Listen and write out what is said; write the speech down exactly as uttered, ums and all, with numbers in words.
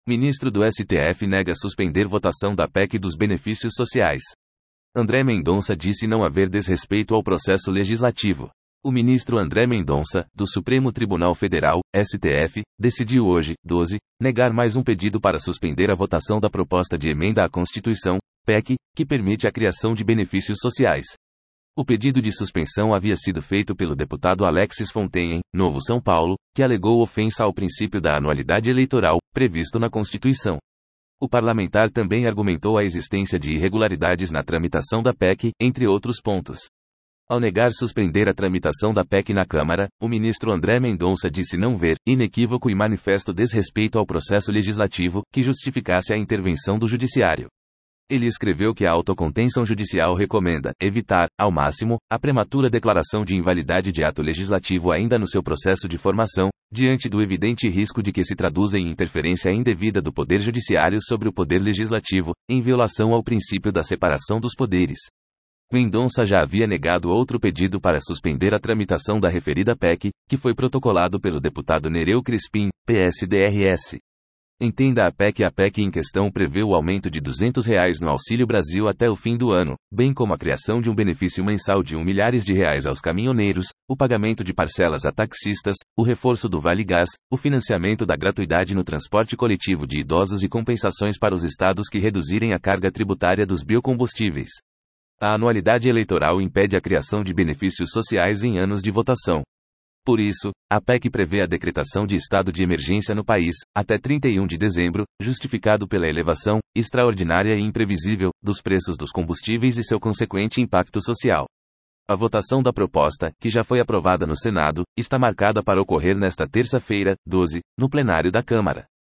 Ministro do S T F nega suspender votação da P E C dos benefícios sociais. André Mendonça disse não haver desrespeito ao processo legislativo. O ministro André Mendonça, do Supremo Tribunal Federal, S T F, decidiu hoje, doze, negar mais um pedido para suspender a votação da proposta de emenda à Constituição, P E C, que permite a criação de benefícios sociais. O pedido de suspensão havia sido feito pelo deputado Alexis Fontaine, Novo São Paulo, que alegou ofensa ao princípio da anualidade eleitoral, previsto na Constituição. O parlamentar também argumentou a existência de irregularidades na tramitação da P E C, entre outros pontos. Ao negar suspender a tramitação da P E C na Câmara, o ministro André Mendonça disse não ver, inequívoco e manifesto desrespeito ao processo legislativo, que justificasse a intervenção do Judiciário. Ele escreveu que a autocontenção judicial recomenda evitar, ao máximo, a prematura declaração de invalidade de ato legislativo ainda no seu processo de formação, diante do evidente risco de que se traduza em interferência indevida do Poder Judiciário sobre o Poder Legislativo, em violação ao princípio da separação dos poderes. Mendonça já havia negado outro pedido para suspender a tramitação da referida P E C, que foi protocolado pelo deputado Nereu Crispim, P S D R S. Entenda a P E C. A P E C em questão prevê o aumento de duzentos reais no Auxílio Brasil até o fim do ano, bem como a criação de um benefício mensal de um milhares de reais aos caminhoneiros, o pagamento de parcelas a taxistas, o reforço do Vale Gás, o financiamento da gratuidade no transporte coletivo de idosos e compensações para os estados que reduzirem a carga tributária dos biocombustíveis. A anualidade eleitoral impede a criação de benefícios sociais em anos de votação. Por isso, a P E C prevê a decretação de estado de emergência no país, até trinta e um de dezembro, justificado pela elevação, extraordinária e imprevisível, dos preços dos combustíveis e seu consequente impacto social. A votação da proposta, que já foi aprovada no Senado, está marcada para ocorrer nesta terça-feira, doze, no plenário da Câmara.